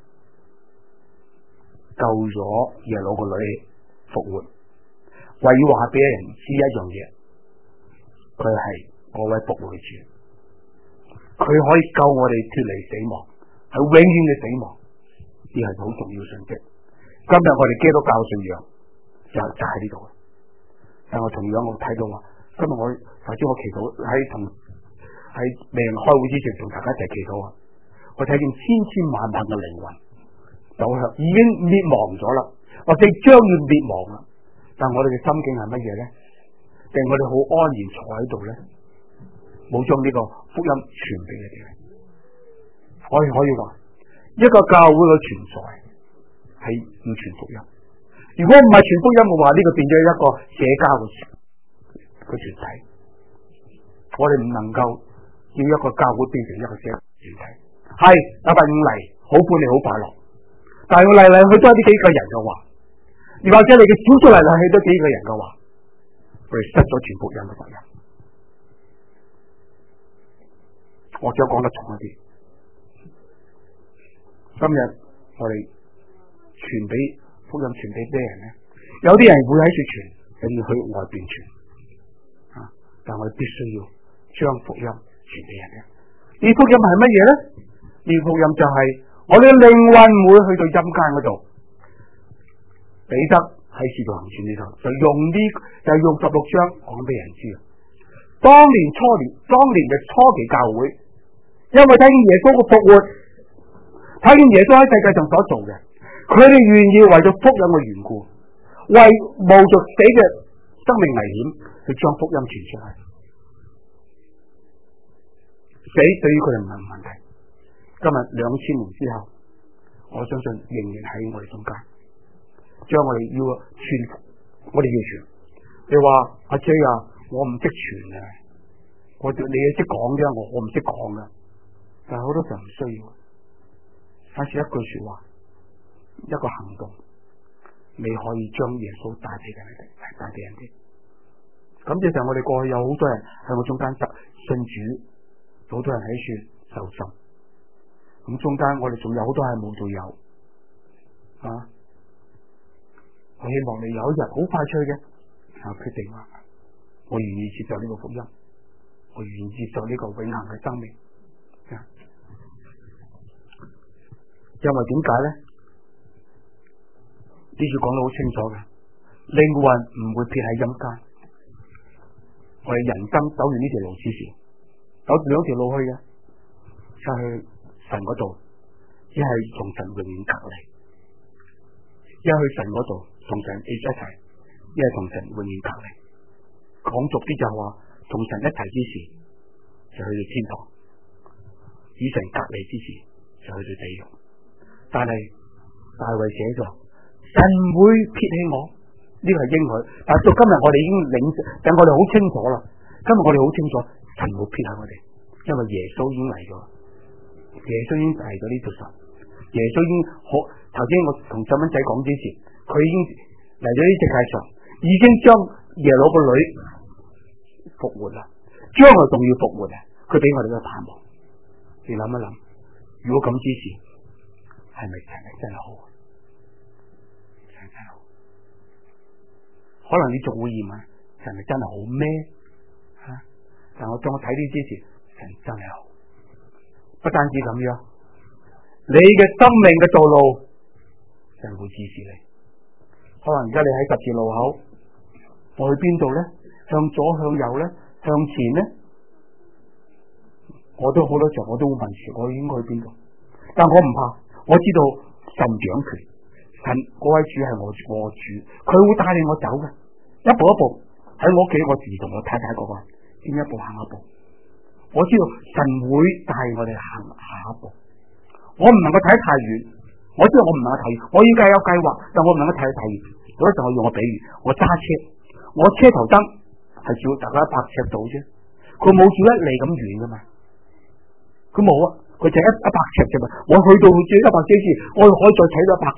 救咗耶魯個女復活，為要話俾人知一樣嘢，佢係嗰位復活嘅主，佢可以救我哋脫離死亡，係永遠嘅死亡，呢係好重要嘅信息。今日我哋基督教信仰就喺呢度。但我同樣我睇到話，今日我頭先我祈禱喺未開會之前同大家一齊祈禱啊！我睇見千千萬萬嘅靈魂走向已經滅亡咗啦，或者將要滅亡啦。但我哋嘅心境係乜嘢咧？定我哋好安然坐喺度咧，冇將呢個福音傳俾你哋。可以話一個教會嘅存在係要傳福音。如果唔係傳福音嘅話，呢個變咗一個社交嘅團體。我哋唔能夠要一個教會變成一個社交團體。係禮拜五嚟，好歡喜好快樂，但係我嚟去都係呢幾個人嘅話，而或者你嘅少數嚟去都幾個人嘅話，佢哋失咗傳福音嘅責任。我想講得重一啲，今日我哋傳俾福音傳俾咩人咧？有啲人會喺處傳，有啲去外邊傳，但我哋必須要將福音傳俾人嘅。呢福音係乜嘢咧？呢福音就係我哋嘅靈魂唔會去到陰間嗰度。彼得喺使徒行傳呢度就用16章講俾人知。當年嘅初期教會，因為睇見耶穌嘅復活，睇見耶穌喺世界上所做嘅，佢哋願意為咗福音嘅緣故，為冒着死嘅生命危險去將福音傳出去。死對於佢哋唔係問題。今日2000年之後，我相信仍然喺我哋中間，將我哋要傳，我哋要傳。你話阿 J 啊，我唔識傳啊，你識講啫，我唔識講噶。但係好多時候唔需要，反正一句說話，一個行動，你可以將耶穌帶俾人哋，帶俾人哋。咁即係我哋過去有好多人喺我中間信主，好多人喺處受浸。咁中間我哋仲有好多係冇做有我希望你有一日好快脆嘅決定我願意接受呢個福音，我願意接受呢個永恆嘅生命。因為點解咧？呢處講得好清楚嘅，靈魂唔會撇喺陰間。我哋人生走完呢條路之前，走住兩條路去嘅，就去神嗰度，一係同神永遠隔離；一係去神嗰度同神一齊，一係同神永遠隔離。講俗啲就話，同神一齊之時就去到天堂，與神隔離之時就去到地獄。但係大衛寫咗，神唔會撇棄我，呢個係應許。但係到今日我哋已經但我哋好清楚啦。今日我哋好清楚，神唔會撇棄我哋，因為耶穌已經嚟咗，耶穌已經嚟咗呢度神，耶穌已經好。頭先我同細蚊仔講之前，佢已經嚟咗呢世界上，已經將耶魯個女復活啦，將來仲要復活啊！佢俾我哋嘅盼望。你諗一諗，如果咁之前，係咪真係好？真係好。可能你仲會疑問，係咪真係好咩？但我當我睇呢之前，神真係好。不單止咁樣，你嘅生命嘅道路，神會指示你。可能而家你喺十字路口，我去邊度咧？ 向左向右咧，向前咧，我都好多時候我都會問住我應該去邊度，但我唔怕，我知道神掌權，神嗰位主係我主，佢會帶領我走嘅，一步一步喺我屋企，我自同我太太嗰個點一步行一步，我知道神會帶我哋行下一步，我唔能夠睇太遠，我知道我唔能夠睇，我依家有計劃，但我唔能夠睇太遠。嗰陣我用個比喻，我揸車，我車頭燈係照大概100尺度啫，佢冇照1厘咁遠噶嘛，佢冇啊，佢就100尺啫嘛，我去到最100尺時，我可以再睇到100尺，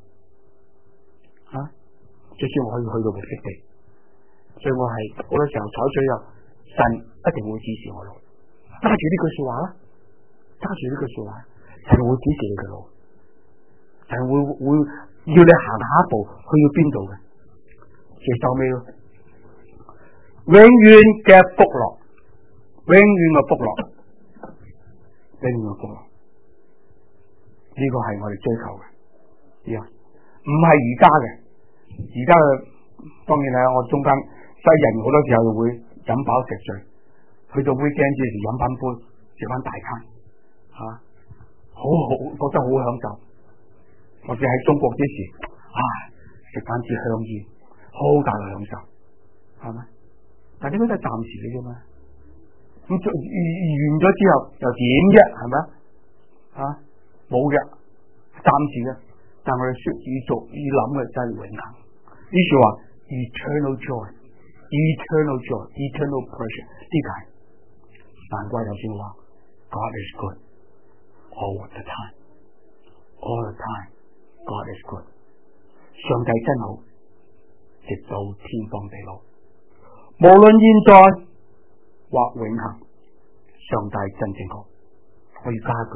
最少我可以去到目的地，所以我係好多時候採取神一定會指示我路，揸住呢句說話啦，揸住呢句說話，神會指示你嘅路，神會要你行下一步去到邊度嘅，最收尾咯，永遠嘅福樂，永遠嘅福樂，永遠嘅福樂，呢個係我哋追求嘅，唔係而家嘅，而家嘅當然係我中間西人好多時候會飲飽食醉，去到 weekend 之時飲翻杯，食翻大餐，好覺得好享受。或者喺中國之時，食翻支香煙，好大嘅享受，係咪？但呢個都係暫時嘅啫嘛。咁完咗之後又點啫？係咪？冇嘅，暫時嘅。但我哋需要做要諗嘅真係永恆。呢句話 eternal joy，eternal joy，eternal pleasure。呢個係難怪頭先話 God is good all the time，all the time。God is good， 上帝真好，直到天荒地老。無論現在或永恆，上帝真正好。我要加一句，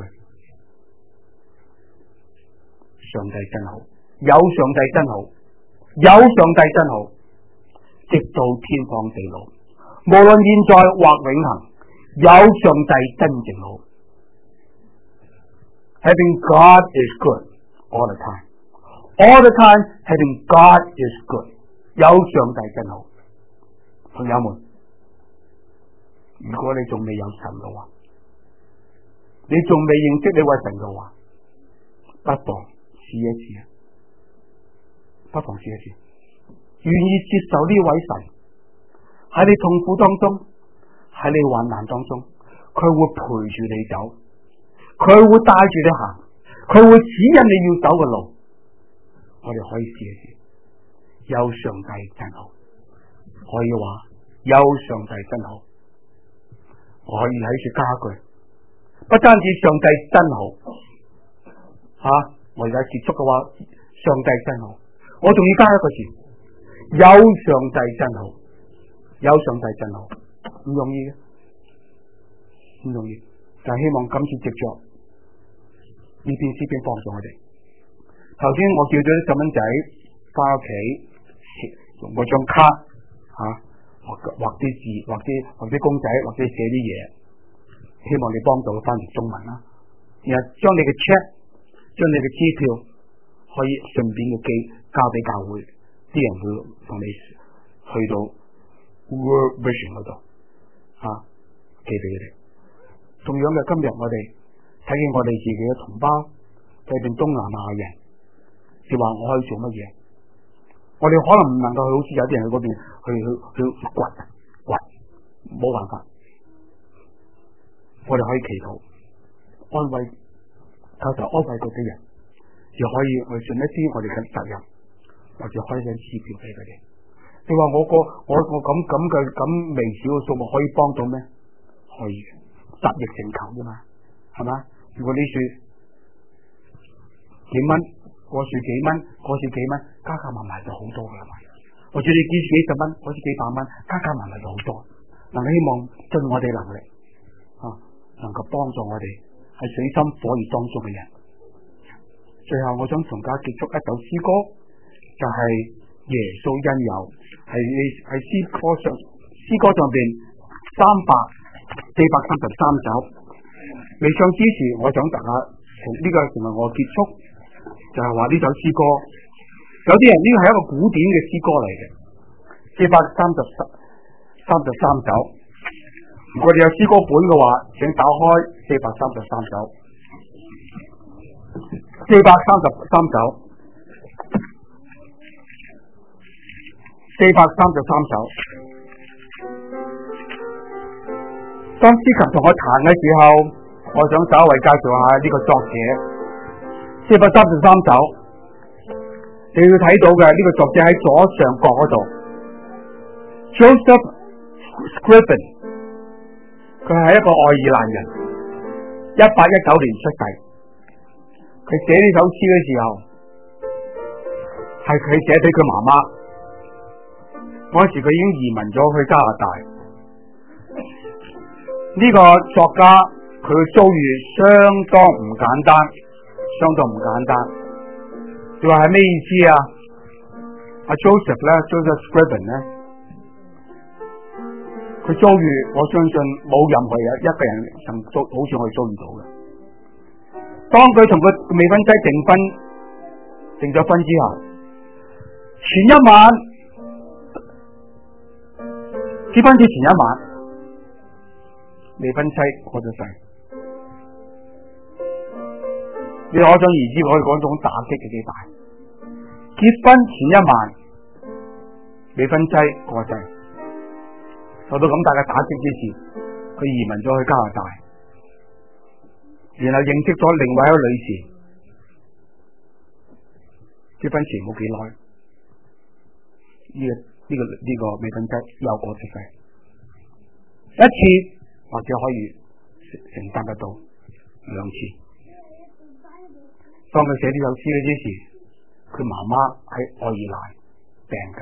上帝真好，有上帝真好，有上帝真好，直到天荒地老。無論現在或永恆，有上帝真正好。Having God is good。All the time, having God is good。有上帝真好，朋友們，如果你仲未有神嘅話，你仲未認識呢位神嘅話，不妨試一試，願意接受呢位神喺你痛苦當中，喺你患難當中，佢會陪住你走，佢會帶住你行。佢會指引你要走嘅路，我哋可以試一試。有上帝真好，可以話有上帝真好。我可以喺處加句，不單止上帝真好，我而家結束嘅話，上帝真好。我仲要加一個字，有上帝真好，有上帝真好，唔容易嘅，唔容易。但係希望今次藉着呢篇詩篇幫助我哋。頭先我叫咗啲細蚊仔翻屋企用嗰張卡畫啲字，畫啲公仔，或者寫啲嘢，希望你幫到佢翻譯中文啦。然後將你嘅 check， 將你嘅支票可以順便嘅寄交俾教會，啲人會同你去到 World Vision 嗰度寄俾佢哋。同樣嘅，今日我哋睇見我哋自己嘅同胞，睇見東南亞嘅人，就話我可以做乜嘢？我哋可能唔能夠好似有啲人去嗰邊去掘，冇辦法。我哋可以祈禱，安慰，求神安慰嗰啲人，又可以去盡一啲我哋嘅責任，或者開張支票俾佢哋。你話我咁微小嘅數目可以幫到咩？可以，集腋成裘啫嘛，係嘛？如果呢樹幾蚊，嗰樹幾蚊，加埋埋就好多噶啦嘛。或者你幾十蚊，好似幾百蚊，加埋埋就好多。嗱，希望盡我哋能力能夠幫助我哋喺水深火熱當中嘅人。最後我想同大家結束一首詩歌，就係耶穌恩友，係詩歌上邊433首。未唱之前，我想大家呢個成為我結束，就係話呢首詩歌，有啲人呢個係一個古典嘅詩歌嚟嘅，433 433首。如果你有詩歌本嘅話，請打開433首。433首。433首。當司琴同我彈嘅時候，我想稍微介紹下呢個作者。433首，你要睇到嘅呢個作者喺左上角嗰度 ，Joseph Scriven， 佢係一個愛爾蘭人，1819年出世。佢寫呢首詩嘅時候，係佢寫俾佢媽媽。嗰時佢已經移民咗去加拿大。呢個作家佢嘅遭遇相當唔簡單，相當唔簡單。你話係咩意思啊？阿 Joseph 咧 ，Joseph Scriven 咧，佢遭遇，我相信冇任何一個人曾好似我哋遭遇到嘅。當佢同佢未婚妻訂咗婚之後，前一晚結婚之前一晚，未婚妻過咗世。你可想而知，我哋嗰種打擊係幾大。結婚前一晚，未婚妻過世，受到咁大嘅打擊之時，佢移民咗去加拿大，然後認識咗另外一位女士。結婚前冇幾耐，呢個未婚妻又過咗世。一次或者可以承擔得到，兩次。當佢寫呢首詩之時，佢媽媽喺愛爾蘭病緊。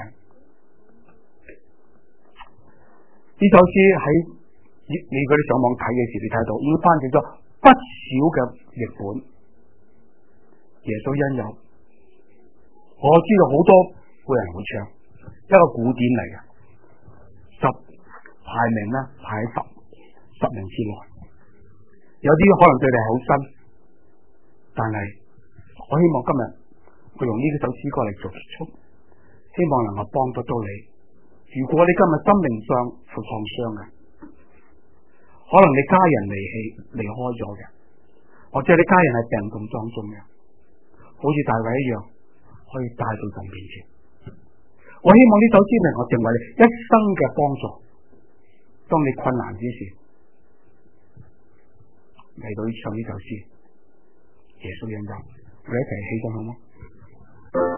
呢首詩喺你嗰啲上網睇嘅時，你睇到已經翻譯咗不少嘅譯本。耶穌因有，我知道好多個人會唱，一個古典嚟嘅，排名咧排喺十名之內。有啲可能對你係好新，但係我希望今日我用呢首詩歌嚟做結束，希望能夠幫得到你。如果你今日心靈上受創傷嘅，可能你家人離開咗嘅，或者你家人係病痛當中嘅，好似大衛一樣，可以帶到神面前。我希望呢首詩能夠成為你一生嘅幫助。當你困難之時，嚟到唱呢首詩，耶穌因有，我哋一齊起身好嗎？